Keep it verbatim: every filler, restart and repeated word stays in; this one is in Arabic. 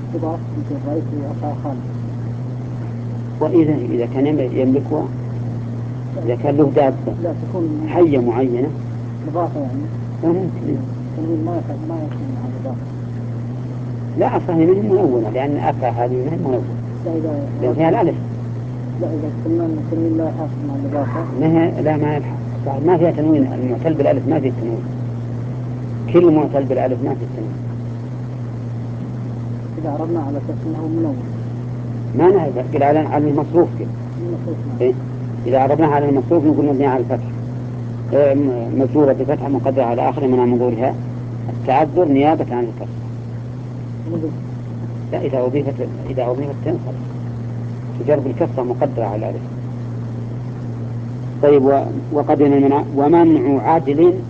كبار مثل الرئيس وأخا خالد. وإذا إذا كان يملكها، إذا كان له دابة حية معينة إضافة يعني فممكن. تنوين ما يكون ما يكون مع الإضافة. لا أصلا هي من منونة لأن أكا هذه من منونة لأن فيها الألف. لا إذا قلنا أن التنوين لا يحصل مع الإضافة. ما هي لا ما يلحق ما فيها تنوين. المعتل بالألف ما فيه تنوين. كل معتل بالألف ما فيه تنوين. إذا عرضنا على أساس أنه منون ما نهي على على المصروف كده. إيه؟ إذا عرضناها على المصروف نقول مبني على الفتح مجرورة بفتحة مقدرة على آخر من مضورها التعذر نيابة عن الكسر. لا إذا أضيفت إذا أضيفت تنصب تجرب الكسرة مقدرة على الألف. طيب وقد ومنع عادل